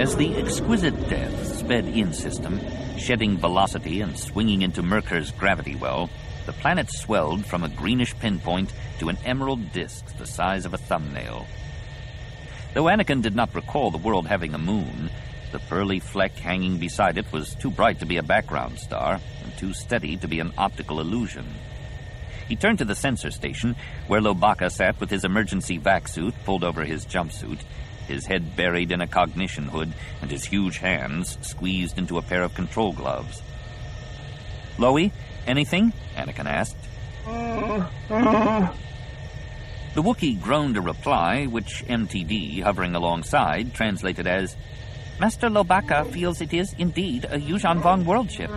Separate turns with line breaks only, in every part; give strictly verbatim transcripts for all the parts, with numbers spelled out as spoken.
As the exquisite Death sped in system, shedding velocity and swinging into Merkur's gravity well, the planet swelled from a greenish pinpoint to an emerald disk the size of a thumbnail. Though Anakin did not recall the world having a moon, the pearly fleck hanging beside it was too bright to be a background star and too steady to be an optical illusion. He turned to the sensor station, where Lobaka sat with his emergency vac suit pulled over his jumpsuit, his head buried in a cognition hood, and his huge hands squeezed into a pair of control gloves. "Loie, anything?" Anakin asked. The Wookiee groaned a reply, which M T D, hovering alongside, translated as, "Master Lobaka feels it is indeed a Yuuzhan Vong world ship."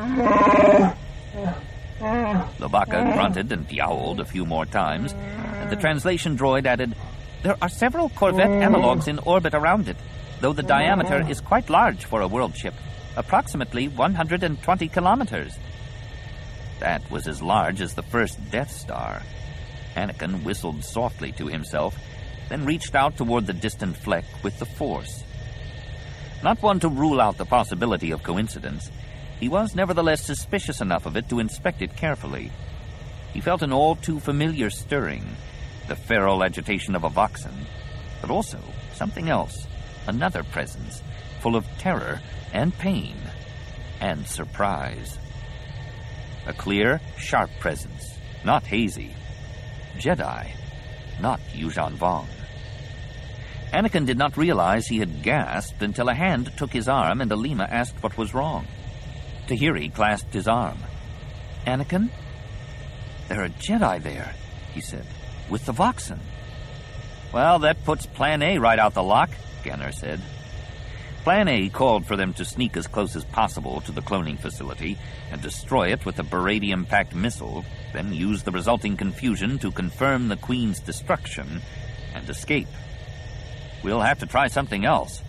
Lobaka grunted and yowled a few more times, and the translation droid added, "There are several Corvette analogs in orbit around it, though the diameter is quite large for a world ship, approximately one hundred twenty kilometers. That was as large as the first Death Star. Anakin whistled softly to himself, then reached out toward the distant fleck with the Force. Not one to rule out the possibility of coincidence, he was nevertheless suspicious enough of it to inspect it carefully. He felt an all-too-familiar stirring, the feral agitation of a Voxen, but also something else, another presence, full of terror and pain and surprise. A clear, sharp presence, not hazy. Jedi, not Yuuzhan Vong. Anakin did not realize he had gasped until a hand took his arm and Alima asked what was wrong. Tahiri clasped his arm. "Anakin? There are Jedi there," he said, "with the Voxen." "Well, that puts Plan A right out the lock," Ganner said. Plan A called for them to sneak as close as possible to the cloning facility and destroy it with a beradium-packed missile, then use the resulting confusion to confirm the Queen's destruction and escape. "We'll have to try something else."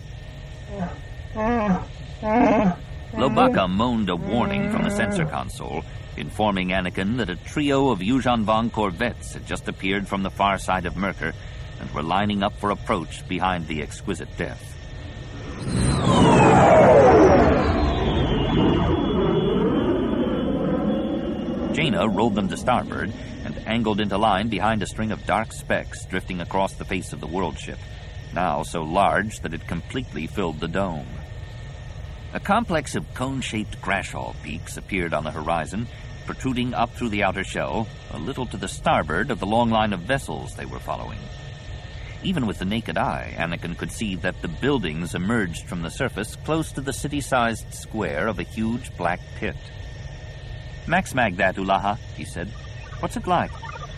Lobaka moaned a warning from the sensor console, informing Anakin that a trio of Yuuzhan Vong corvettes had just appeared from the far side of Merkur and were lining up for approach behind the exquisite Death. Jaina rolled them to starboard and angled into line behind a string of dark specks drifting across the face of the world ship, now so large that it completely filled the dome. A complex of cone-shaped Grashall peaks appeared on the horizon, protruding up through the outer shell, a little to the starboard of the long line of vessels they were following. Even with the naked eye, Anakin could see that the buildings emerged from the surface close to the city-sized square of a huge black pit. "Max-mag that, Ulaha," he said. "What's it like?"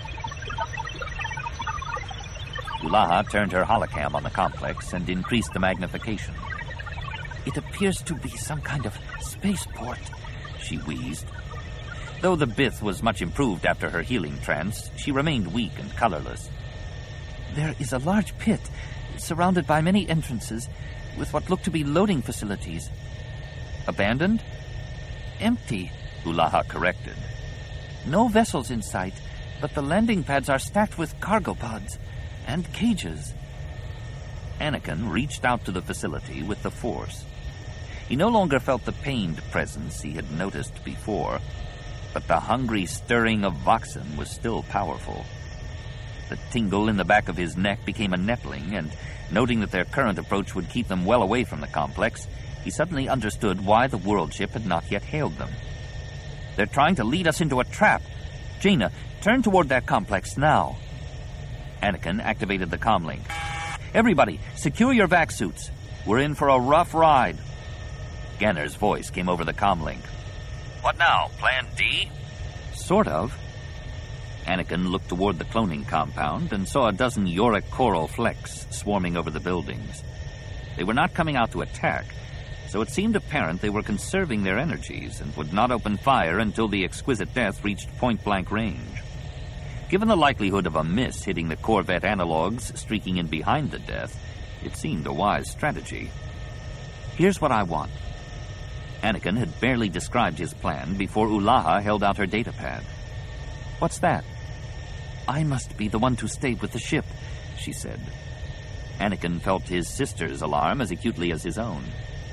Ulaha turned her holocam on the complex and increased the magnification. "It appears to be some kind of spaceport," she wheezed. Though the Bith was much improved after her healing trance, she remained weak and colorless. "There is a large pit, surrounded by many entrances, with what look to be loading facilities." "Abandoned?" "Empty," Ulaha corrected. "No vessels in sight, but the landing pads are stacked with cargo pods and cages." Anakin reached out to the facility with the Force. He no longer felt the pained presence he had noticed before, but the hungry stirring of Voxen was still powerful. The tingle in the back of his neck became a nettling, and noting that their current approach would keep them well away from the complex, he suddenly understood why the world ship had not yet hailed them. "They're trying to lead us into a trap. Jaina, turn toward that complex now." Anakin activated the comlink. "Everybody, secure your vac suits. We're in for a rough ride." Ganner's voice came over the comlink. "What now, Plan D?" "Sort of." Anakin looked toward the cloning compound and saw a dozen Yorick coral flecks swarming over the buildings. They were not coming out to attack, so it seemed apparent they were conserving their energies and would not open fire until the exquisite Death reached point-blank range. Given the likelihood of a miss hitting the Corvette analogs streaking in behind the Death, it seemed a wise strategy. "Here's what I want." Anakin had barely described his plan before Ulaha held out her datapad. "What's that?" "I must be the one to stay with the ship," she said. Anakin felt his sister's alarm as acutely as his own.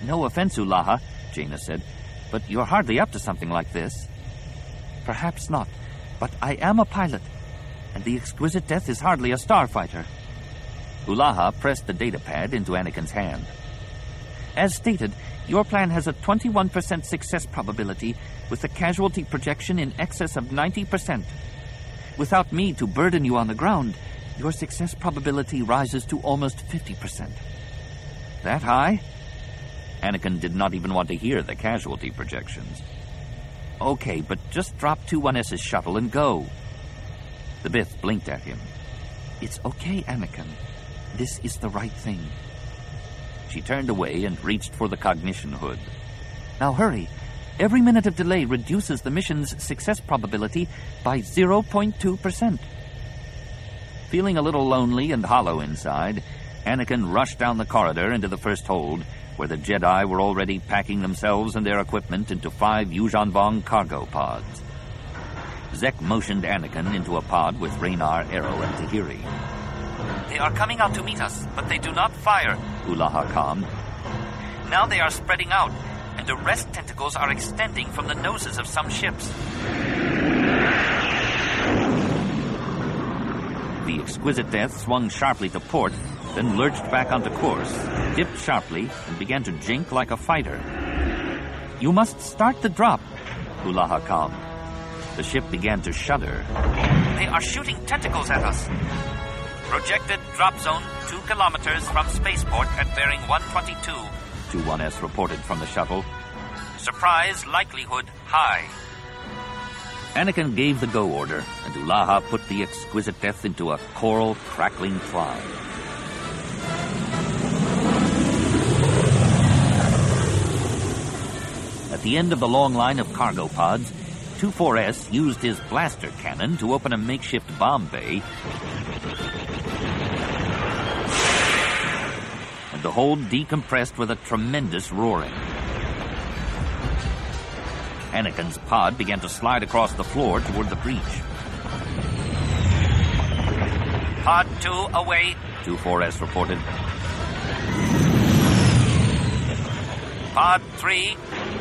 No offense, Ulaha, Jaina said, but you're hardly up to something like this. Perhaps not, but I am a pilot, and the Exquisite Death is hardly a starfighter. Ulaha pressed the datapad into Anakin's hand. As stated, your plan has a twenty-one percent success probability with a casualty projection in excess of ninety percent. Without me to burden you on the ground, your success probability rises to almost fifty percent. That high? Anakin did not even want to hear the casualty projections. Okay, but just drop two one S's shuttle and go. The Bith blinked at him. It's okay, Anakin. This is the right thing. She turned away and reached for the cognition hood. Now hurry. Every minute of delay reduces the mission's success probability by zero point two percent. Feeling a little lonely and hollow inside, Anakin rushed down the corridor into the first hold, where the Jedi were already packing themselves and their equipment into five Yuuzhan Vong cargo pods. Zek motioned Anakin into a pod with Raynar, Aero, and Tahiri. They are coming out to meet us, but they do not fire, Ulaha calmed. Now they are spreading out, and arrest tentacles are extending from the noses of some ships. The Exquisite Death swung sharply to port, then lurched back onto course, dipped sharply, and began to jink like a fighter. You must start the drop, Ulaha calmed. The ship began to shudder. They are shooting tentacles at us. Projected drop zone two kilometers from spaceport at bearing one twenty-two, two one S reported from the shuttle. Surprise likelihood high. Anakin gave the go order, and Ulaha put the Exquisite Death into a choral, crackling climb. At the end of the long line of cargo pods, two four S used his blaster cannon to open a makeshift bomb bay, and the hold decompressed with a tremendous roaring. Anakin's pod began to slide across the floor toward the breach. Pod two away, two four S reported. Pod three.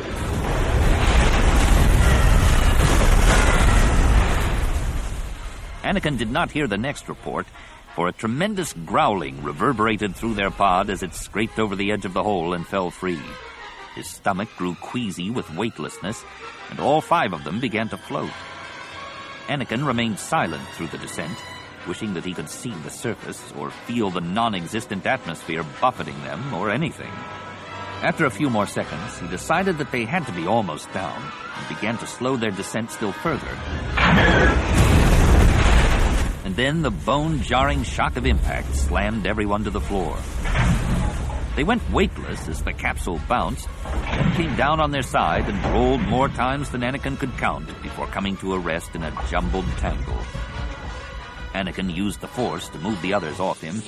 Anakin did not hear the next report, for a tremendous growling reverberated through their pod as it scraped over the edge of the hole and fell free. His stomach grew queasy with weightlessness, and all five of them began to float. Anakin remained silent through the descent, wishing that he could see the surface or feel the non-existent atmosphere buffeting them or anything. After a few more seconds, he decided that they had to be almost down and began to slow their descent still further. And then the bone-jarring shock of impact slammed everyone to the floor. They went weightless as the capsule bounced, then came down on their side and rolled more times than Anakin could count before coming to a rest in a jumbled tangle. Anakin used the Force to move the others off him,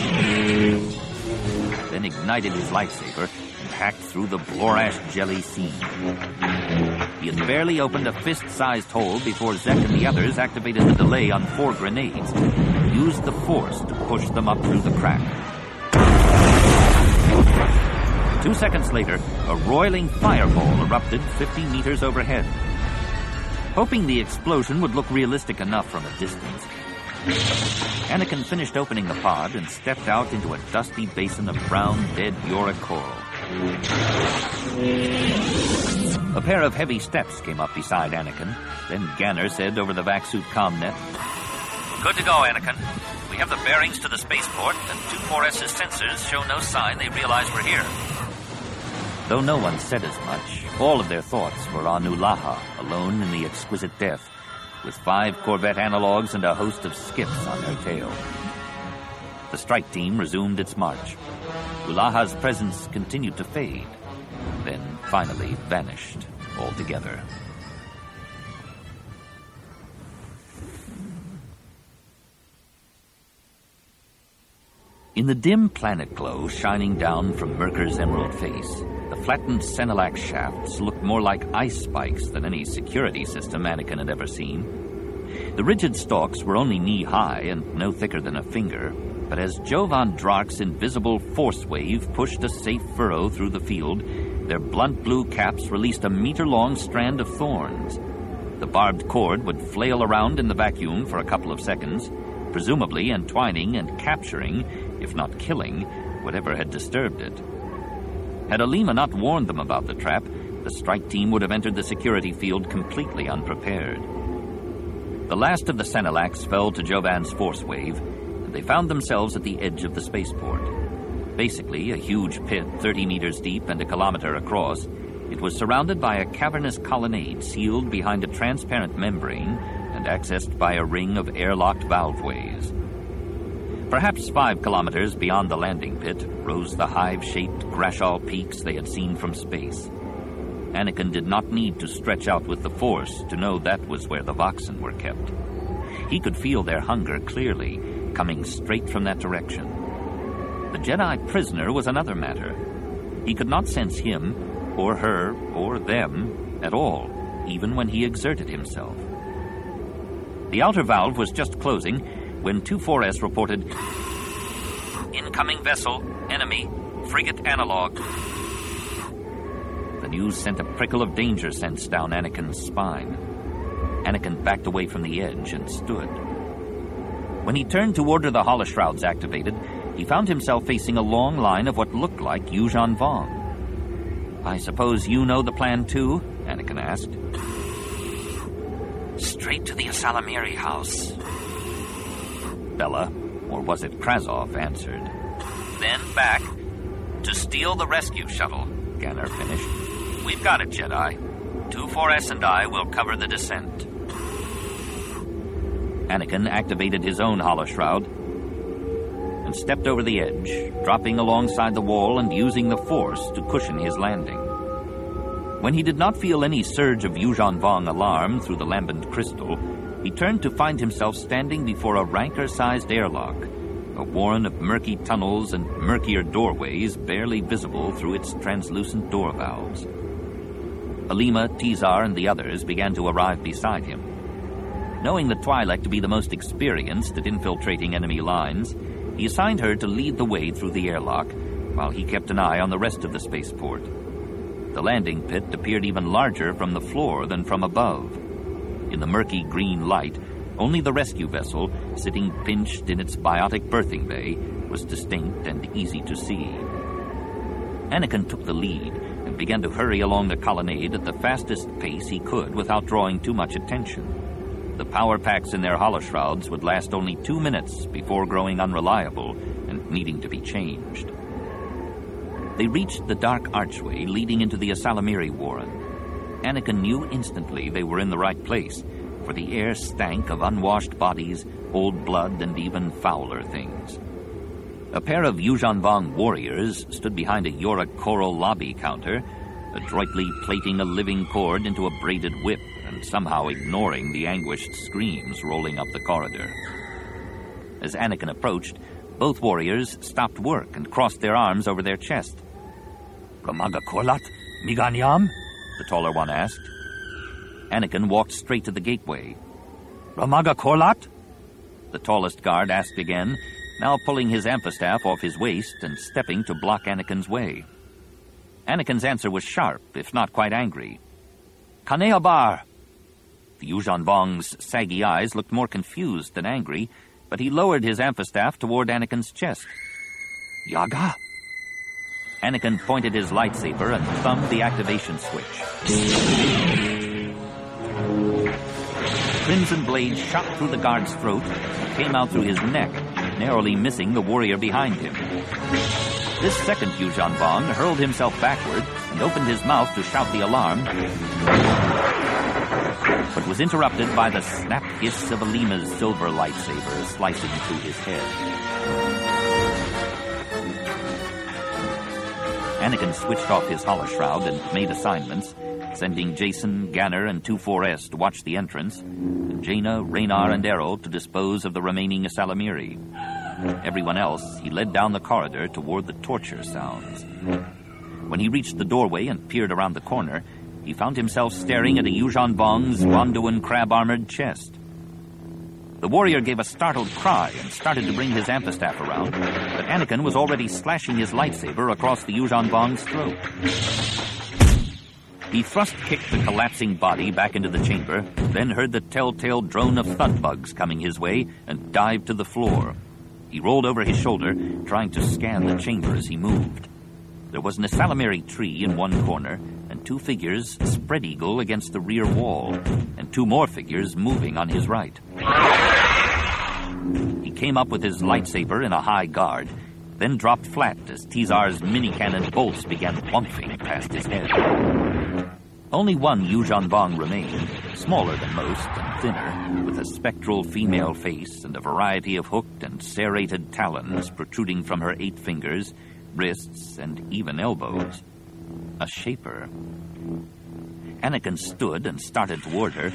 then ignited his lightsaber and hacked through the Blorash jelly scene. He had barely opened a fist-sized hole before Zek and the others activated the delay on four grenades and used the Force to push them up through the crack. Two seconds later, a roiling fireball erupted fifty meters overhead. Hoping the explosion would look realistic enough from a distance, Anakin finished opening the pod and stepped out into a dusty basin of brown, dead Yorick coral. A pair of heavy steps came up beside Anakin. Then Ganner said over the vac-suit commnet, "Good to go, Anakin. We have the bearings to the spaceport, and two four S's sensors show no sign they realize we're here." Though no one said as much, all of their thoughts were on Ulaha, alone in the Exquisite Death, with five Corvette analogs and a host of skips on her tail. The strike team resumed its march. Ulaha's presence continued to fade, then finally vanished altogether. In the dim planet glow shining down from Merker's emerald face, the flattened Senelac shafts looked more like ice spikes than any security system Anakin had ever seen. The rigid stalks were only knee-high and no thicker than a finger, But as Jovan Drak's invisible force wave pushed a safe furrow through the field, their blunt blue caps released a meter-long strand of thorns. The barbed cord would flail around in the vacuum for a couple of seconds, presumably entwining and capturing, if not killing, whatever had disturbed it. Had Alima not warned them about the trap, the strike team would have entered the security field completely unprepared. The last of the Senelacs fell to Jovan's force wave, and they found themselves at the edge of the spaceport. Basically, a huge pit thirty meters deep and a kilometer across, it was surrounded by a cavernous colonnade sealed behind a transparent membrane and accessed by a ring of airlocked valveways. Perhaps five kilometers beyond the landing pit rose the hive-shaped Grashal peaks they had seen from space. Anakin did not need to stretch out with the Force to know that was where the Voxen were kept. He could feel their hunger clearly, coming straight from that direction. The Jedi prisoner was another matter. He could not sense him, or her, or them at all, even when he exerted himself. The outer valve was just closing when two four S reported, "Incoming vessel, enemy, frigate analog." The news sent a prickle of danger sense down Anakin's spine. Anakin backed away from the edge and stood. When he turned to order the holoshrouds activated, he found himself facing a long line of what looked like Yuuzhan Vong. "I suppose you know the plan too?" Anakin asked. "Straight to the Ysalamiri house," Bella, or was it Krasov, answered. "Then back to steal the rescue shuttle," Ganner finished. "We've got it, Jedi. two four S and I will cover the descent." Anakin activated his own holoshroud and stepped over the edge, dropping alongside the wall and using the Force to cushion his landing. When he did not feel any surge of Yuuzhan Vong alarm through the lambent crystal, he turned to find himself standing before a Ranker-sized airlock, a warren of murky tunnels and murkier doorways barely visible through its translucent door valves. Alima, Tizar, and the others began to arrive beside him. Knowing the Twi'lek to be the most experienced at infiltrating enemy lines, he assigned her to lead the way through the airlock, while he kept an eye on the rest of the spaceport. The landing pit appeared even larger from the floor than from above. In the murky green light, only the rescue vessel, sitting pinched in its biotic berthing bay, was distinct and easy to see. Anakin took the lead and began to hurry along the colonnade at the fastest pace he could without drawing too much attention. The power packs in their holoshrouds would last only two minutes before growing unreliable and needing to be changed. They reached the dark archway leading into the Ysalamiri warren. Anakin knew instantly they were in the right place, for the air stank of unwashed bodies, old blood, and even fouler things. A pair of Yuuzhan Vong warriors stood behind a Yorick coral lobby counter, adroitly plaiting a living cord into a braided whip and somehow ignoring the anguished screams rolling up the corridor. As Anakin approached, both warriors stopped work and crossed their arms over their chest. "Ramaga Korlat? Miganyam?" the taller one asked. Anakin walked straight to the gateway. "Ramaga Korlat?" the tallest guard asked again, now pulling his amphistaff off his waist and stepping to block Anakin's way. Anakin's answer was sharp, if not quite angry. "Kanea Bar!" The Yuuzhan Vong's saggy eyes looked more confused than angry, but he lowered his amphistaff toward Anakin's chest. "Yaga?" Anakin pointed his lightsaber and thumbed the activation switch. Crimson blade shot through the guard's throat and came out through his neck, narrowly missing the warrior behind him. This second Yuuzhan Vong hurled himself backward and opened his mouth to shout the alarm, but was interrupted by the snap hiss of Alima's silver lightsaber slicing through his head. Anakin switched off his holoshroud and made assignments, sending Jacen, Ganner, and two four S to watch the entrance, and Jaina, Raynar, and Errol to dispose of the remaining Ysalamiri. Everyone else he led down the corridor toward the torture sounds. When he reached the doorway and peered around the corner, he found himself staring at a Yuuzhan Vong's Wanduan crab-armored chest. The The warrior gave a startled cry and started to bring his amphistaff around, but Anakin was already slashing his lightsaber across the Yuuzhan Vong's throat. He thrust-kicked the collapsing body back into the chamber, then heard the telltale drone of thud bugs coming his way and dived to the floor. He rolled over his shoulder, trying to scan the chamber as he moved. There was an Isalamiri tree in one corner, and two figures spread-eagle against the rear wall, and two more figures moving on his right. He came up with his lightsaber in a high guard, then dropped flat as Tizar's mini-cannon bolts began whumping past his head. Only one Yuuzhan Vong remained, smaller than most and thinner, with a spectral female face and a variety of hooked and serrated talons protruding from her eight fingers, wrists, and even elbows. A shaper. Anakin stood and started toward her,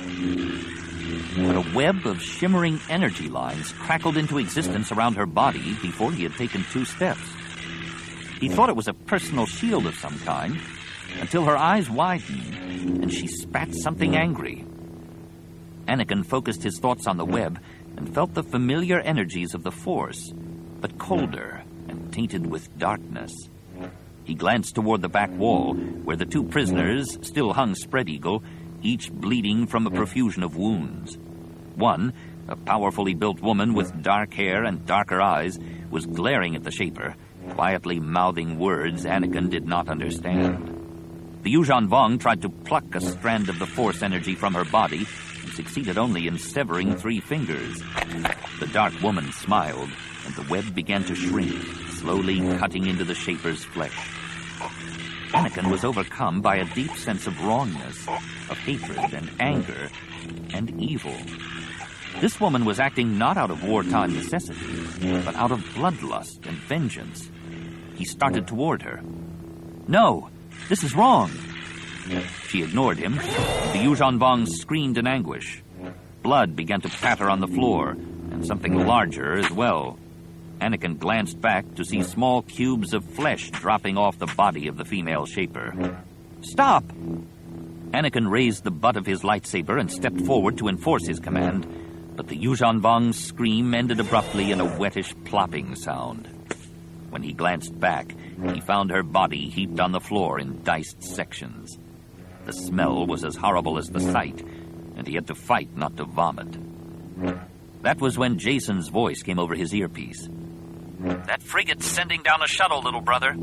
but a web of shimmering energy lines crackled into existence around her body before he had taken two steps. He thought it was a personal shield of some kind, until her eyes widened and she spat something angry. Anakin focused his thoughts on the web and felt the familiar energies of the Force, but colder and tainted with darkness. He glanced toward the back wall, where the two prisoners still hung spread-eagle, each bleeding from a profusion of wounds. One, a powerfully built woman with dark hair and darker eyes, was glaring at the shaper, quietly mouthing words Anakin did not understand. The Yuuzhan Vong tried to pluck a strand of the Force energy from her body and succeeded only in severing three fingers. The dark woman smiled, and the web began to shrink, slowly cutting into the shaper's flesh. Anakin was overcome by a deep sense of wrongness, of hatred and anger and evil. This woman was acting not out of wartime necessity, but out of bloodlust and vengeance. He started toward her. "No! This is wrong!" She ignored him. The Yuuzhan Vong screamed in anguish. Blood began to patter on the floor, and something larger as well. Anakin glanced back to see small cubes of flesh dropping off the body of the female shaper. "Stop!" Anakin raised the butt of his lightsaber and stepped forward to enforce his command, but the Yuuzhan Vong's scream ended abruptly in a wettish plopping sound. When he glanced back, he found her body heaped on the floor in diced sections. The smell was as horrible as the sight, and he had to fight not to vomit. That was when Jacen's voice came over his earpiece. "That frigate's sending down a shuttle, little brother."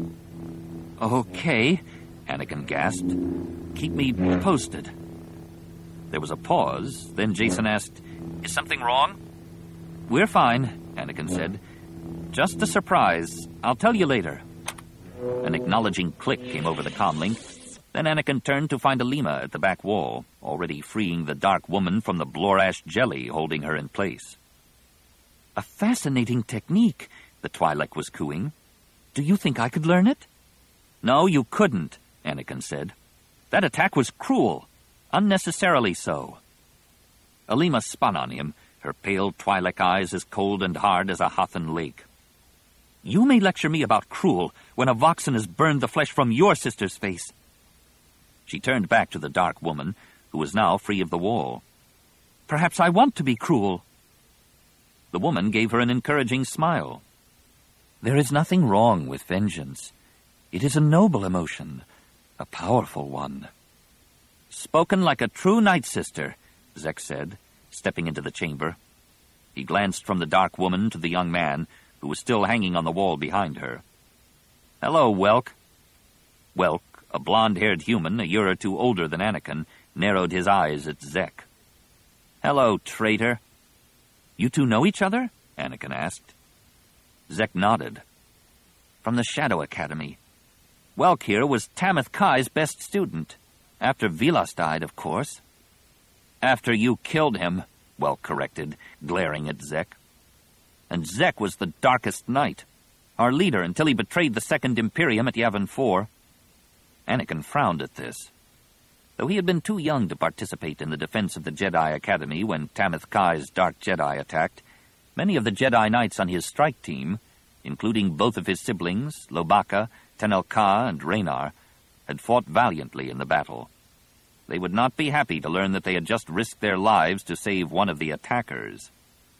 "Okay," Anakin gasped. "Keep me posted." There was a pause, then Jacen asked, "Is something wrong?" "We're fine," Anakin said. "Just a surprise. I'll tell you later." An acknowledging click came over the comlink. Then Anakin turned to find Alima at the back wall, already freeing the dark woman from the Blorash jelly holding her in place. "A fascinating technique," the Twi'lek was cooing. "Do you think I could learn it?" "No, you couldn't," Anakin said. "That attack was cruel. Unnecessarily so." Alima spun on him, her pale Twi'lek eyes as cold and hard as a Hothan lake. "You may lecture me about cruel when a Voxen has burned the flesh from your sister's face." She turned back to the dark woman, who was now free of the wall. "Perhaps I want to be cruel." The woman gave her an encouraging smile. "There is nothing wrong with vengeance. It is a noble emotion, a powerful one." "Spoken like a true Night Sister," Zek said, stepping into the chamber. He glanced from the dark woman to the young man, who was still hanging on the wall behind her. "Hello, Welk." Welk, a blonde-haired human a year or two older than Anakin, narrowed his eyes at Zek. "Hello, traitor." "You two know each other?" Anakin asked. Zek nodded. "From the Shadow Academy. Welk here was Tamith Kai's best student. After Vilas died, of course." "After you killed him," Welk corrected, glaring at Zek. "And Zek was the Darkest Knight, our leader until he betrayed the Second Imperium at Yavin four. Anakin frowned at this. Though he had been too young to participate in the defense of the Jedi Academy when Tamith Kai's Dark Jedi attacked, many of the Jedi Knights on his strike team, including both of his siblings, Lobaka, Tenel Ka, and Raynar, had fought valiantly in the battle. They would not be happy to learn that they had just risked their lives to save one of the attackers.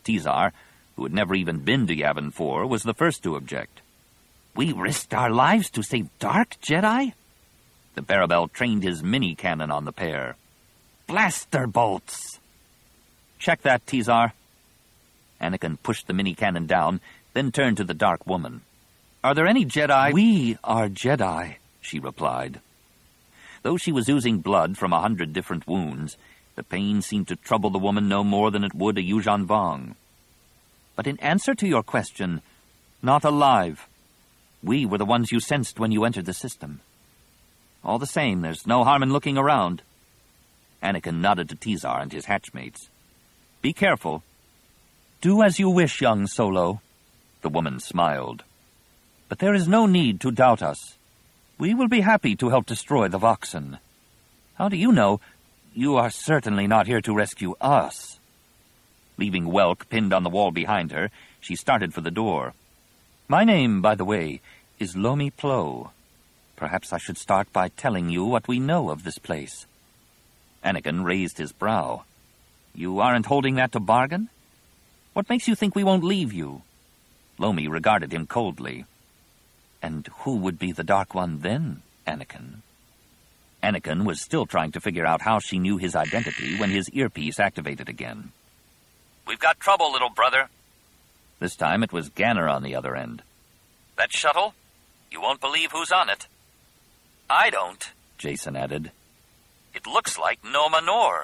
Tizar, who had never even been to Yavin four, was the first to object. "We risked our lives to save Dark Jedi?" The Barabel trained his mini-cannon on the pair. "Blaster bolts!" "Check that, Tizar." Anakin pushed the mini-cannon down, then turned to the Dark Woman. "Are there any Jedi?" "We are Jedi," she replied. Though she was oozing blood from a hundred different wounds, the pain seemed to trouble the woman no more than it would a Yuuzhan Vong. "But in answer to your question, not alive. We were the ones you sensed when you entered the system. All the same, there's no harm in looking around." Anakin nodded to Tizar and his hatchmates. "Be careful." "Do as you wish, young Solo." The woman smiled. "But there is no need to doubt us. We will be happy to help destroy the Voxen. How do you know? You are certainly not here to rescue us." Leaving Welk pinned on the wall behind her, she started for the door. "My name, by the way, is Lomi Plo. Perhaps I should start by telling you what we know of this place." Anakin raised his brow. "You aren't holding that to bargain? What makes you think we won't leave you?" Lomi regarded him coldly. "And who would be the Dark One then, Anakin?" Anakin was still trying to figure out how she knew his identity when his earpiece activated again. "We've got trouble, little brother." This time it was Ganner on the other end. "That shuttle? You won't believe who's on it." "I don't," Jacen added. "It looks like Nomenor."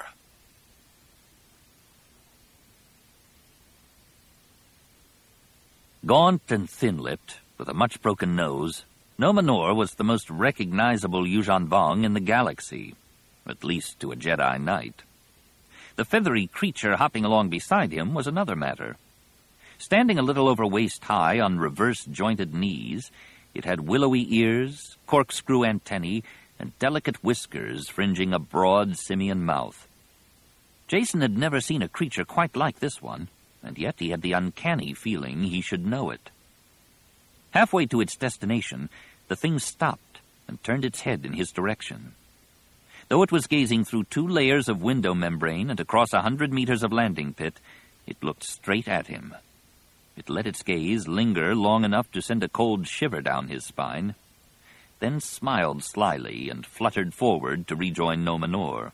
Gaunt and thin-lipped, with a much-broken nose, Nomenor was the most recognizable Yuuzhan Vong in the galaxy, at least to a Jedi Knight. The feathery creature hopping along beside him was another matter. Standing a little over waist-high on reverse-jointed knees, it had willowy ears, corkscrew antennae, and delicate whiskers fringing a broad simian mouth. Jacen had never seen a creature quite like this one, and yet he had the uncanny feeling he should know it. Halfway to its destination, the thing stopped and turned its head in his direction. Though it was gazing through two layers of window membrane and across a hundred meters of landing pit, it looked straight at him. It let its gaze linger long enough to send a cold shiver down his spine, then smiled slyly and fluttered forward to rejoin Nomenor.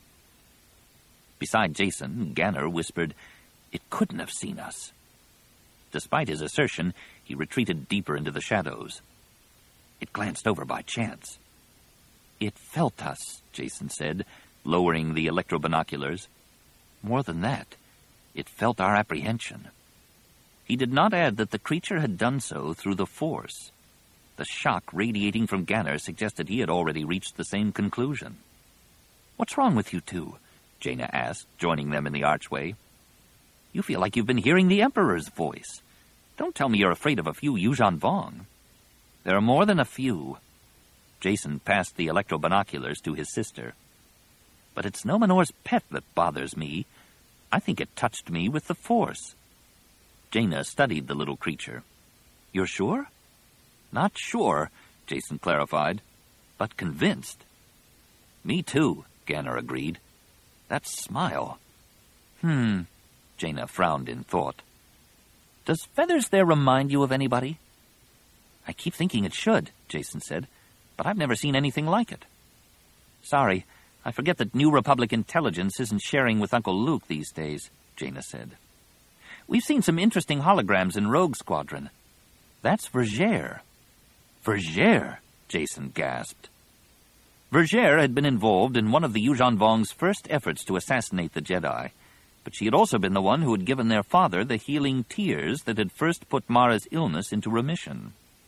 Beside Jacen, Ganner whispered, "It couldn't have seen us." Despite his assertion, he retreated deeper into the shadows. It glanced over by chance. "It felt us," Jacen said, lowering the electro-binoculars. "More than that, it felt our apprehension." He did not add that the creature had done so through the Force. The shock radiating from Ganner suggested he had already reached the same conclusion. "What's wrong with you two?" Jaina asked, joining them in the archway. "You feel like you've been hearing the Emperor's voice. Don't tell me you're afraid of a few Yuuzhan Vong." "There are more than a few." Jacen passed the electro-binoculars to his sister. "But it's Nomenor's pet that bothers me. I think it touched me with the Force." Jaina studied the little creature. "You're sure?" "Not sure," Jacen clarified, "but convinced." "Me too," Ganner agreed. "That smile." Hmm, Jaina frowned in thought. "Does feathers there remind you of anybody?" "I keep thinking it should," Jacen said, "but I've never seen anything like it." "Sorry, I forget that New Republic intelligence isn't sharing with Uncle Luke these days," Jaina said. "We've seen some interesting holograms in Rogue Squadron. That's Vergere." "Vergere?" Jacen gasped. Vergere had been involved in one of the Yuuzhan Vong's first efforts to assassinate the Jedi, but she had also been the one who had given their father the healing tears that had first put Mara's illness into remission.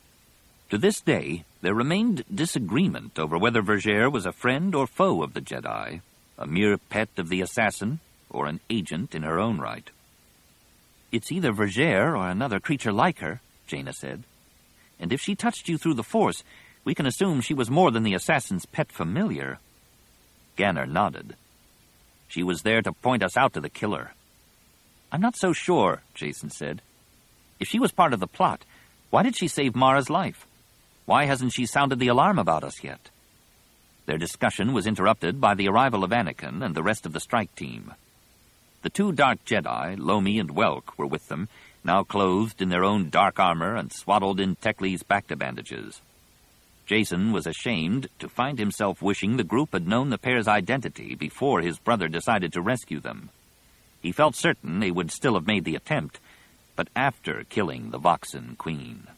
To this day, there remained disagreement over whether Vergere was a friend or foe of the Jedi, a mere pet of the assassin, or an agent in her own right. "It's either Vergere or another creature like her," Jaina said. "And if she touched you through the Force, we can assume she was more than the assassin's pet familiar." Ganner nodded. "She was there to point us out to the killer." "I'm not so sure," Jacen said. "If she was part of the plot, why did she save Mara's life? Why hasn't she sounded the alarm about us yet?" Their discussion was interrupted by the arrival of Anakin and the rest of the strike team. The two dark Jedi, Lomi and Welk, were with them, now clothed in their own dark armor and swaddled in Tekli's bacta bandages. Jacen was ashamed to find himself wishing the group had known the pair's identity before his brother decided to rescue them. He felt certain they would still have made the attempt, but after killing the Voxen Queen.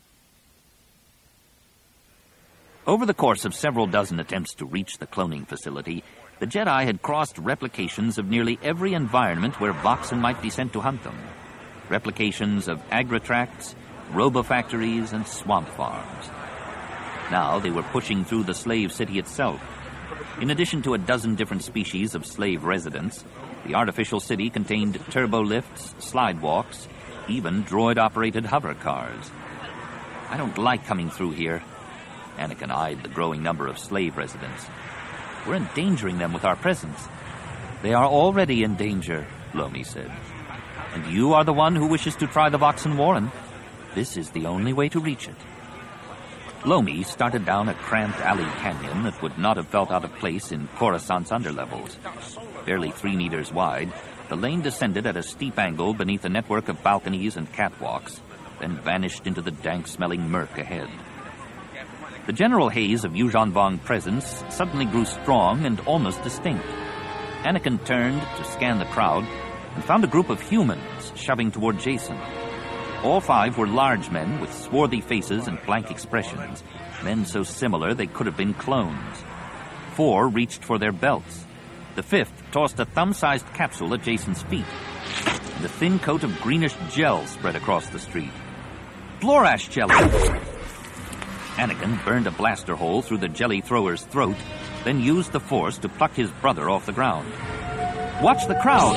Over the course of several dozen attempts to reach the cloning facility, the Jedi had crossed replications of nearly every environment where Voxen might be sent to hunt them. Replications of agri-tracts, robo-factories, and swamp farms. Now they were pushing through the slave city itself. In addition to a dozen different species of slave residents, the artificial city contained turbo lifts, slide walks, even droid-operated hover cars. I don't like coming through here. Anakin eyed the growing number of slave residents. We're endangering them with our presence. They are already in danger, Lomi said. And you are the one who wishes to try the Voxen Warren. This is the only way to reach it. Lomi started down a cramped alley canyon that would not have felt out of place in Coruscant's underlevels. Barely three meters wide, the lane descended at a steep angle beneath a network of balconies and catwalks, then vanished into the dank-smelling murk ahead. The general haze of Yuuzhan Vong presence suddenly grew strong and almost distinct. Anakin turned to scan the crowd and found a group of humans shoving toward Jacen. All five were large men with swarthy faces and blank expressions, men so similar they could have been clones. Four reached for their belts. The fifth tossed a thumb-sized capsule at Jacen's feet, and a thin coat of greenish gel spread across the street. Blorash jelly! Anakin burned a blaster hole through the jelly thrower's throat, then used the Force to pluck his brother off the ground. Watch the crowd!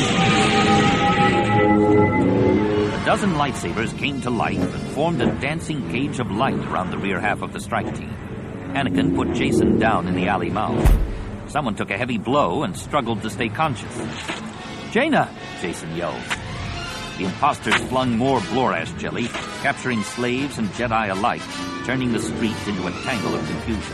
A dozen lightsabers came to life and formed a dancing cage of light around the rear half of the strike team. Anakin put Jacen down in the alley mouth. Someone took a heavy blow and struggled to stay conscious. Jaina! Jacen yelled. The imposters flung more Blorash jelly, capturing slaves and Jedi alike, turning the street into a tangle of confusion.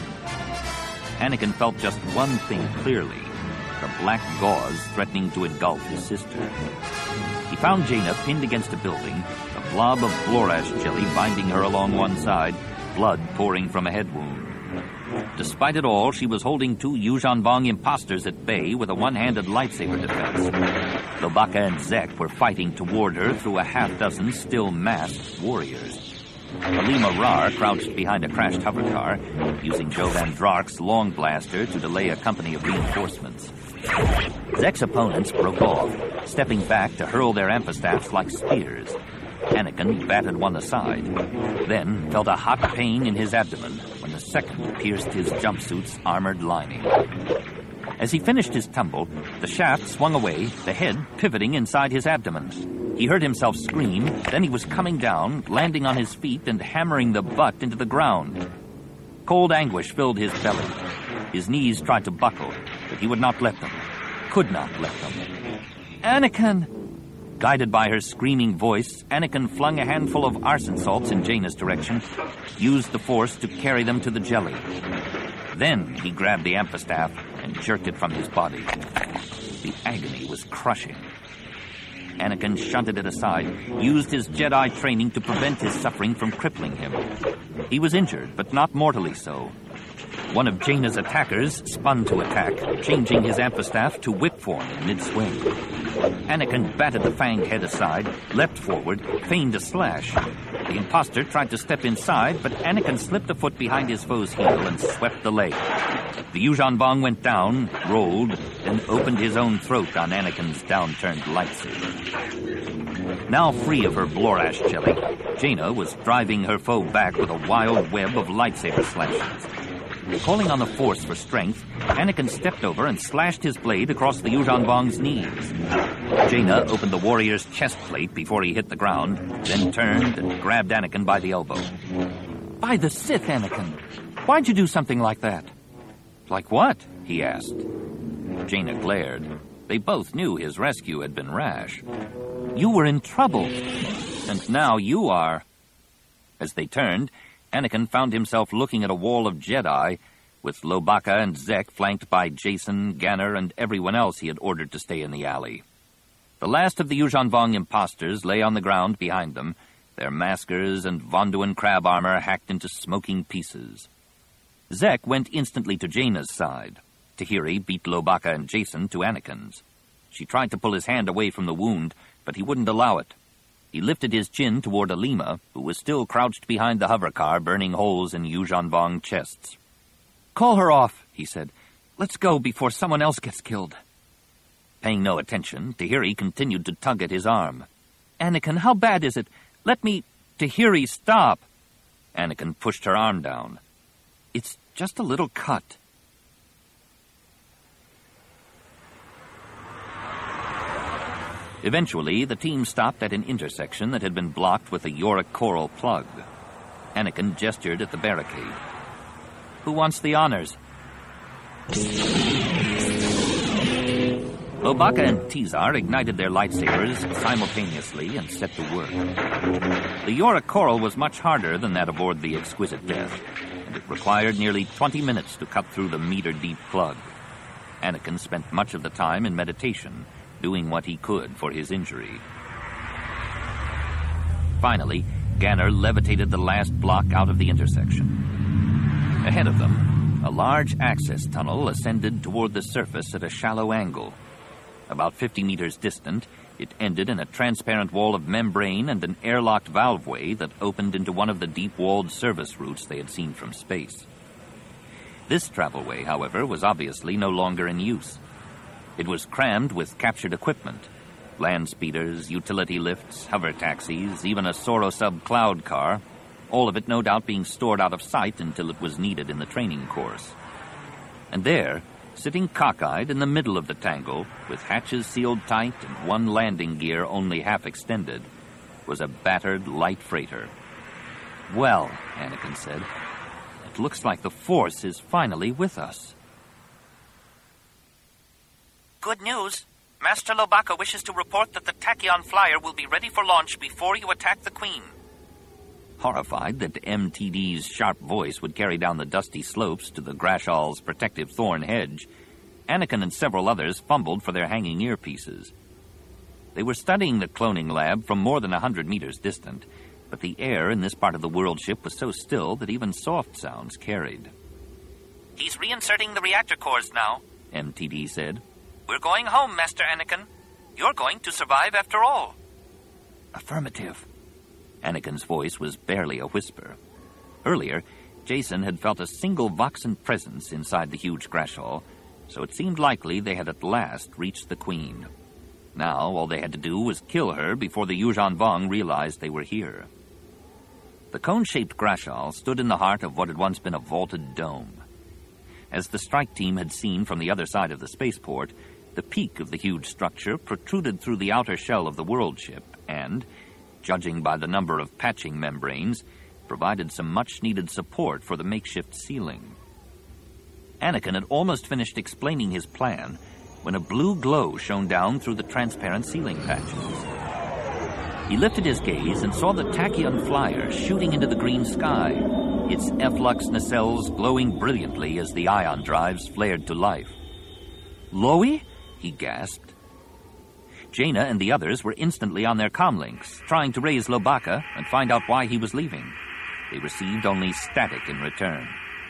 Anakin felt just one thing clearly, the black gauze threatening to engulf his sister. He found Jaina pinned against a building, a blob of Blorash jelly binding her along one side, blood pouring from a head wound. Despite it all, she was holding two Yuuzhan Vong imposters at bay with a one-handed lightsaber defense. Lobaka and Zek were fighting toward her through a half-dozen still masked warriors. Alima Rar crouched behind a crashed hovercar, using Jovan Drak's long blaster to delay a company of reinforcements. Zek's opponents broke off, stepping back to hurl their amphistaffs like spears. Anakin batted one aside, then felt a hot pain in his abdomen when the second pierced his jumpsuit's armored lining. As he finished his tumble, the shaft swung away, the head pivoting inside his abdomen. He heard himself scream, then he was coming down, landing on his feet and hammering the butt into the ground. Cold anguish filled his belly. His knees tried to buckle, but he would not let them, could not let them. Anakin! Guided by her screaming voice, Anakin flung a handful of arson salts in Jaina's direction, used the Force to carry them to the jelly. Then he grabbed the amphistaff and jerked it from his body. The agony was crushing. Anakin shunted it aside, used his Jedi training to prevent his suffering from crippling him. He was injured, but not mortally so. One of Jaina's attackers spun to attack, changing his amphistaff to whip form in mid-swing. Anakin batted the fanged head aside, leapt forward, feigned a slash. The imposter tried to step inside, but Anakin slipped a foot behind his foe's heel and swept the leg. The Yuuzhan Vong went down, rolled, then opened his own throat on Anakin's downturned lightsaber. Now free of her Blorash jelly, Jaina was driving her foe back with a wild web of lightsaber slashes. Calling on the Force for strength, Anakin stepped over and slashed his blade across the Yuuzhan Vong's knees. Jaina opened the warrior's chest plate before he hit the ground, then turned and grabbed Anakin by the elbow. By the Sith, Anakin! Why'd you do something like that? Like what? He asked. Jaina glared. They both knew his rescue had been rash. You were in trouble, and now you are. As they turned, Anakin found himself looking at a wall of Jedi, with Lobaka and Zek flanked by Jacen, Ganner, and everyone else he had ordered to stay in the alley. The last of the Yuuzhan Vong impostors lay on the ground behind them, their maskers and Vonduan crab armor hacked into smoking pieces. Zek went instantly to Jaina's side. Tahiri beat Lobaka and Jacen to Anakin's. She tried to pull his hand away from the wound, but he wouldn't allow it. He lifted his chin toward Alima, who was still crouched behind the hover car, burning holes in Yuuzhan Vong chests. "Call her off," he said. "Let's go before someone else gets killed." Paying no attention, Tahiri continued to tug at his arm. "Anakin, how bad is it? Let me—" "Tahiri, stop!" Anakin pushed her arm down. "It's just a little cut." Eventually, the team stopped at an intersection that had been blocked with a Yorick coral plug. Anakin gestured at the barricade. "Who wants the honors?" Lobaka and Tizar ignited their lightsabers simultaneously and set to work. The Yorick coral was much harder than that aboard the Exquisite Death, and it required nearly twenty minutes to cut through the meter-deep plug. Anakin spent much of the time in meditation, doing what he could for his injury. Finally, Ganner levitated the last block out of the intersection. Ahead of them, a large access tunnel ascended toward the surface at a shallow angle. About fifty meters distant, it ended in a transparent wall of membrane and an airlocked valveway that opened into one of the deep-walled service routes they had seen from space. This travelway, however, was obviously no longer in use. It was crammed with captured equipment: land speeders, utility lifts, hover taxis, even a Sorosub cloud car, all of it no doubt being stored out of sight until it was needed in the training course. And there, sitting cockeyed in the middle of the tangle, with hatches sealed tight and one landing gear only half extended, was a battered light freighter. "Well," Anakin said, "it looks like the Force is finally with us." "Good news. Master Lobaka wishes to report that the Tachyon Flyer will be ready for launch before you attack the Queen." Horrified that M T D's sharp voice would carry down the dusty slopes to the Grashal's protective thorn hedge, Anakin and several others fumbled for their hanging earpieces. They were studying the cloning lab from more than a hundred meters distant, but the air in this part of the world ship was so still that even soft sounds carried. "He's reinserting the reactor cores now," M T D said. "We're going home, Master Anakin. You're going to survive after all." "Affirmative." Anakin's voice was barely a whisper. Earlier, Jacen had felt a single Voxan presence inside the huge Grashal, so it seemed likely they had at last reached the Queen. Now, all they had to do was kill her before the Yuuzhan Vong realized they were here. The cone-shaped Grashal stood in the heart of what had once been a vaulted dome. As the strike team had seen from the other side of the spaceport, the peak of the huge structure protruded through the outer shell of the world ship and, judging by the number of patching membranes, provided some much-needed support for the makeshift ceiling. Anakin had almost finished explaining his plan when a blue glow shone down through the transparent ceiling patches. He lifted his gaze and saw the Tachyon Flyer shooting into the green sky, its F-Lux nacelles glowing brilliantly as the ion drives flared to life. "Loie?" he gasped. Jaina and the others were instantly on their comlinks, trying to raise Lobaka and find out why he was leaving. They received only static in return.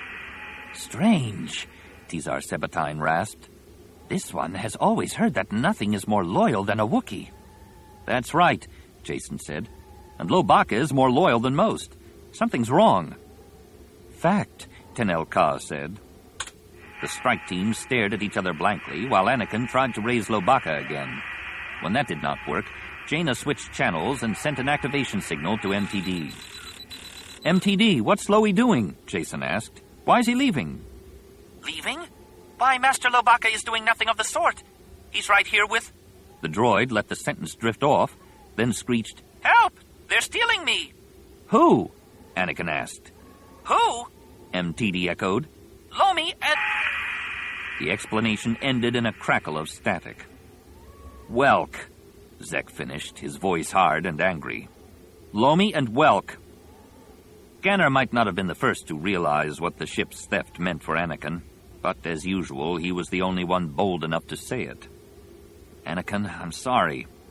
"Strange," Tizar Sebatine rasped. "This one has always heard that nothing is more loyal than a Wookiee." "That's right," Jacen said. "And Lobaka is more loyal than most. Something's wrong." "Fact," Tenel Ka said. The strike team stared at each other blankly while Anakin tried to raise Lobaka again. When that did not work, Jaina switched channels and sent an activation signal to M T D. "M T D, what's Loie doing?" Jacen asked. "Why is he leaving?" "Leaving? Why, Master Lobaka is doing nothing of the sort. He's right here with—" The droid let the sentence drift off, then screeched, "Help! They're stealing me!" "Who?" Anakin asked. "Who?" M T D echoed. "Lomi and—" The explanation ended in a crackle of static. "Welk," Zek finished, his voice hard and angry. "Lomi and Welk." Ganner might not have been the first to realize what the ship's theft meant for Anakin, but as usual, he was the only one bold enough to say it. "Anakin, I'm sorry,"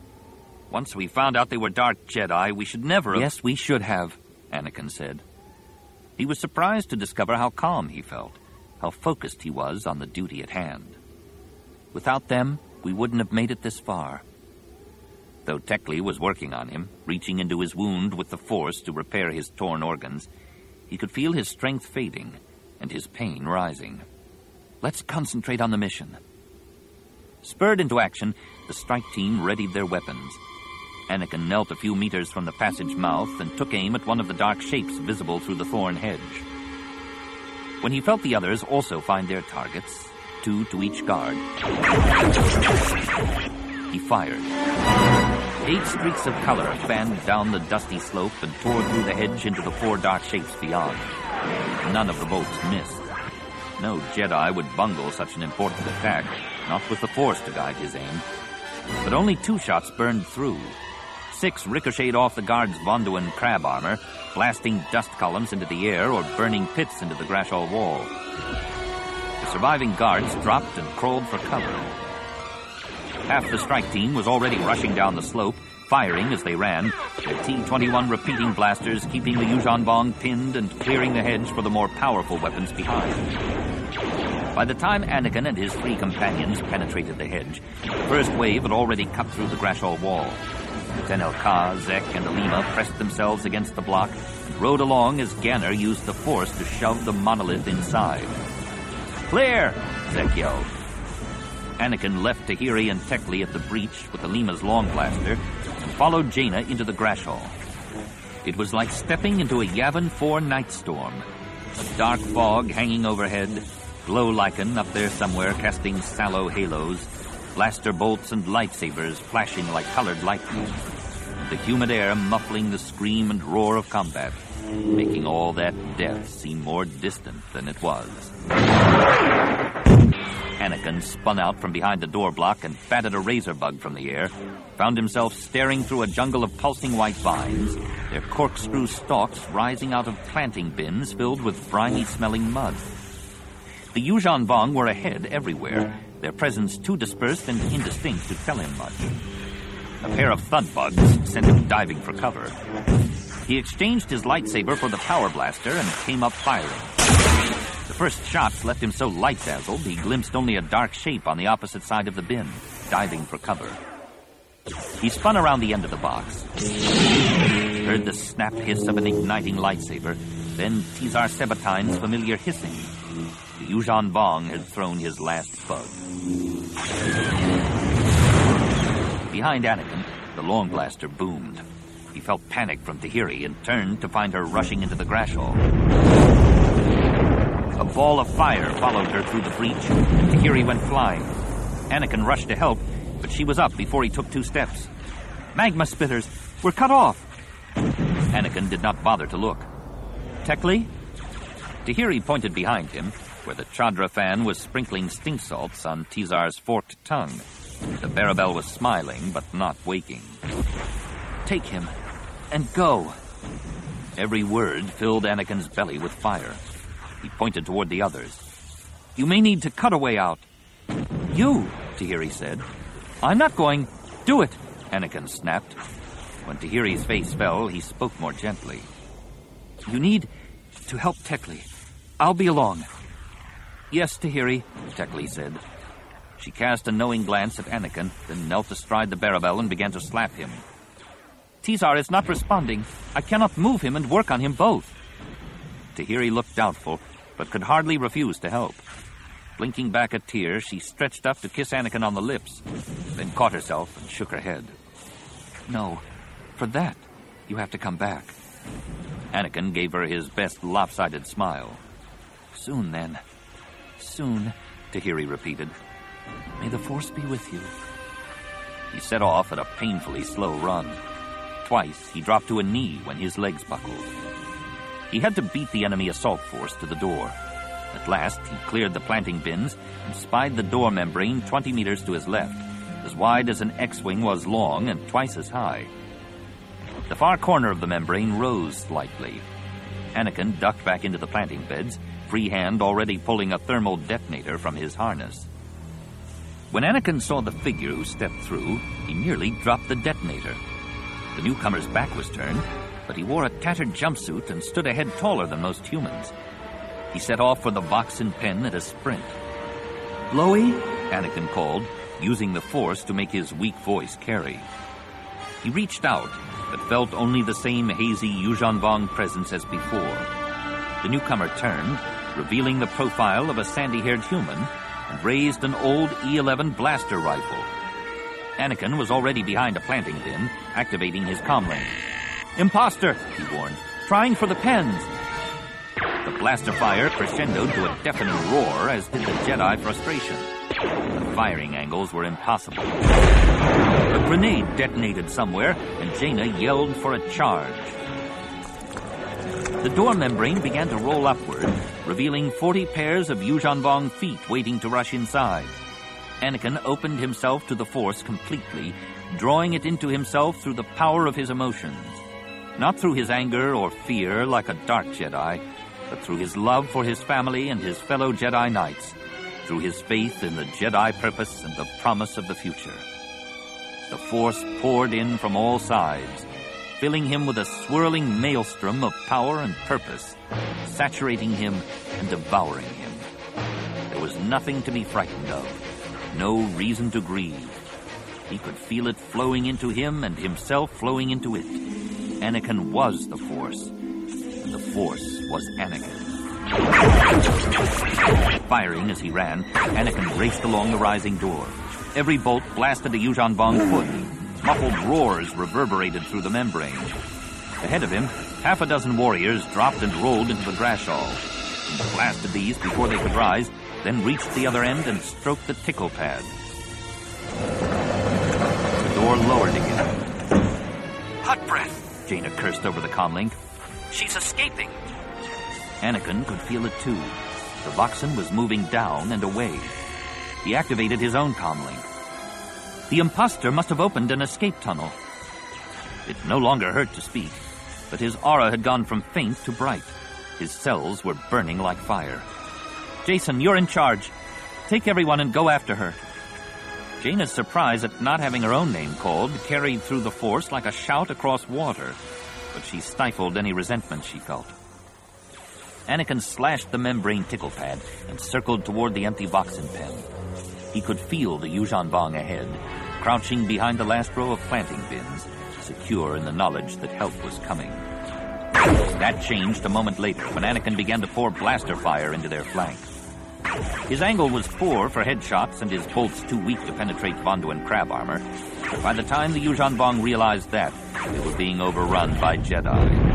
Once we found out they were Dark Jedi, we should never have... Yes, we should have, Anakin said. He was surprised to discover how calm he felt, how focused he was on the duty at hand. Without them, we wouldn't have made it this far. Though Techley was working on him, reaching into his wound with the Force to repair his torn organs, he could feel his strength fading and his pain rising. Let's concentrate on the mission. Spurred into action, the strike team readied their weapons. Anakin knelt a few meters from the passage mouth and took aim at one of the dark shapes visible through the thorn hedge. When he felt the others also find their targets, two to each guard, he fired. Eight streaks of color fanned down the dusty slope and tore through the hedge into the four dark shapes beyond. None of the bolts missed. No Jedi would bungle such an important attack, not with the Force to guide his aim. But only two shots burned through. Six ricocheted off the guards' Vonduan crab armor, blasting dust columns into the air or burning pits into the Grashol wall. The surviving guards dropped and crawled for cover. Half the strike team was already rushing down the slope, firing as they ran, their T twenty-one repeating blasters keeping the Yuuzhan Vong pinned and clearing the hedge for the more powerful weapons behind. By the time Anakin and his three companions penetrated the hedge, the first wave had already cut through the Grashol wall. Tenel Ka, Zek, and Alima pressed themselves against the block and rode along as Ganner used the Force to shove the monolith inside. "Clear!" Zek yelled. Anakin left Tahiri and Techley at the breach with Alima's long blaster and followed Jaina into the Grashol. It was like stepping into a Yavin four night storm. A dark fog hanging overhead, glow lichen up there somewhere casting sallow halos, blaster bolts and lightsabers flashing like colored lightning, and the humid air muffling the scream and roar of combat, making all that death seem more distant than it was. Anakin spun out from behind a door block and batted a razor bug from the air, found himself staring through a jungle of pulsing white vines, their corkscrew stalks rising out of planting bins filled with briny-smelling mud. The Yuuzhan Vong were ahead everywhere, their presence too dispersed and indistinct to tell him much. A pair of thud bugs sent him diving for cover. He exchanged his lightsaber for the power blaster and came up firing. The first shots left him so light-dazzled he glimpsed only a dark shape on the opposite side of the bin, diving for cover. He spun around the end of the box, heard the snap hiss of an igniting lightsaber, then Tizar Sebatine's familiar hissing. The Yuuzhan Vong had thrown his last bug. Behind Anakin, the long blaster boomed. He felt panic from Tahiri and turned to find her rushing into the Grashol. A ball of fire followed her through the breach, and Tahiri went flying. Anakin rushed to help, but she was up before he took two steps. "Magma spitters! We're cut off!" Anakin did not bother to look. "Techley?" Tahiri pointed behind him, where the Chadra fan was sprinkling stink salts on Tizar's forked tongue. The Barabel was smiling, but not waking. "Take him, and go." Every word filled Anakin's belly with fire. He pointed toward the others. "You may need to cut a way out." "You," Tahiri said. "I'm not going." "Do it," Anakin snapped. When Tahiri's face fell, he spoke more gently. "You need to help Techley. I'll be along." "Yes, Tahiri," Techley said. She cast a knowing glance at Anakin, then knelt astride the Barabel and began to slap him. "Tizar is not responding. I cannot move him and work on him both." Tahiri looked doubtful, but could hardly refuse to help. Blinking back a tear, she stretched up to kiss Anakin on the lips, then caught herself and shook her head. "No, for that, you have to come back." Anakin gave her his best lopsided smile. "Soon, then. Soon," Tahiri repeated. "May the Force be with you." He set off at a painfully slow run. Twice, he dropped to a knee when his legs buckled. He had to beat the enemy assault force to the door. At last, he cleared the planting bins and spied the door membrane twenty meters to his left, as wide as an X-wing was long and twice as high. The far corner of the membrane rose slightly. Anakin ducked back into the planting beds, free hand already pulling a thermal detonator from his harness. When Anakin saw the figure who stepped through, he nearly dropped the detonator. The newcomer's back was turned, but he wore a tattered jumpsuit and stood a head taller than most humans. He set off for the Voxen pen at a sprint. "Loey?" Anakin called, using the Force to make his weak voice carry. He reached out, but felt only the same hazy Yuuzhan Vong presence as before. The newcomer turned, revealing the profile of a sandy-haired human, and raised an old E eleven blaster rifle. Anakin was already behind a planting bin, activating his comlink. "Imposter," he warned, "trying for the pens." The blaster fire crescendoed to a deafening roar, as did the Jedi frustration. The firing angles were impossible. A grenade detonated somewhere, and Jaina yelled for a charge. The door membrane began to roll upward, revealing forty pairs of Yuuzhan Vong feet waiting to rush inside. Anakin opened himself to the Force completely, drawing it into himself through the power of his emotions. Not through his anger or fear like a dark Jedi, but through his love for his family and his fellow Jedi Knights, through his faith in the Jedi purpose and the promise of the future. The Force poured in from all sides, filling him with a swirling maelstrom of power and purpose, saturating him and devouring him. There was nothing to be frightened of, no reason to grieve. He could feel it flowing into him and himself flowing into it. Anakin was the Force, and the Force was Anakin. Firing as he ran, Anakin raced along the rising door. Every bolt blasted a Yuuzhan Vong foot. Muffled roars reverberated through the membrane. Ahead of him, half a dozen warriors dropped and rolled into the Grashall. He blasted these before they could rise, then reached the other end and stroked the tickle pad. The door lowered again. "Hot breath," Jaina cursed over the comlink. "She's escaping." Anakin could feel it too. The Voxen was moving down and away. He activated his own comlink. The imposter must have opened an escape tunnel. It no longer hurt to speak, but his aura had gone from faint to bright. His cells were burning like fire. "Jacen, you're in charge. Take everyone and go after her." Jaina's surprise at not having her own name called carried through the Force like a shout across water, but she stifled any resentment she felt. Anakin slashed the membrane tickle pad and circled toward the empty Voxen pen. He could feel the Yuuzhan Vong ahead, crouching behind the last row of planting bins, secure in the knowledge that help was coming. That changed a moment later when Anakin began to pour blaster fire into their flank. His angle was poor for headshots and his bolts too weak to penetrate Vonduan crab armor, but by the time the Yuuzhan Vong realized that, they were being overrun by Jedi.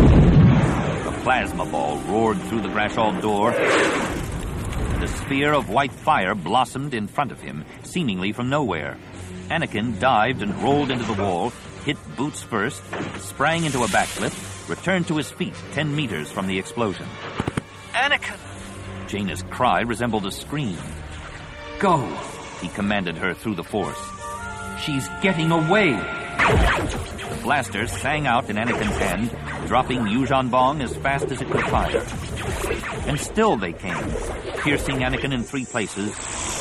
The plasma ball roared through the Grashall door. The sphere of white fire blossomed in front of him, seemingly from nowhere. Anakin dived and rolled into the wall, hit boots first, sprang into a backflip, returned to his feet ten meters from the explosion. "Anakin!" Jaina's cry resembled a scream. "Go," he commanded her through the Force. "She's getting away!" The blaster sang out in Anakin's hand, dropping Yuuzhan Vong as fast as it could fire. And still they came, piercing Anakin in three places,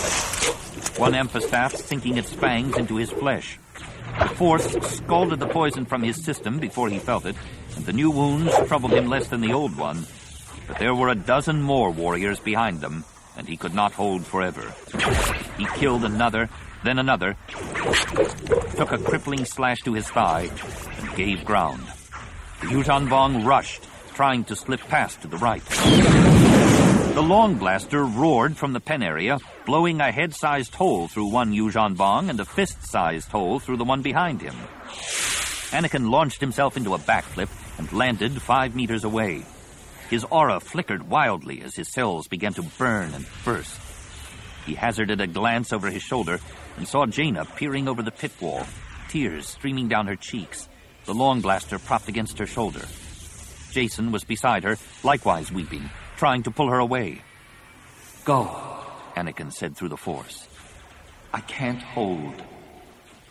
one amphistaff sinking its fangs into his flesh. The Force scalded the poison from his system before he felt it, and the new wounds troubled him less than the old one. But there were a dozen more warriors behind them, and he could not hold forever. He killed another, then another, took a crippling slash to his thigh, and gave ground. The Yuuzhan Vong rushed, trying to slip past to the right. The long blaster roared from the pen area, blowing a head-sized hole through one Yuuzhan Vong and a fist-sized hole through the one behind him. Anakin launched himself into a backflip and landed five meters away. His aura flickered wildly as his cells began to burn and burst. He hazarded a glance over his shoulder and saw Jaina peering over the pit wall, tears streaming down her cheeks, the long blaster propped against her shoulder. Jacen was beside her, likewise weeping, trying to pull her away. "Go," Anakin said through the Force. "I can't hold."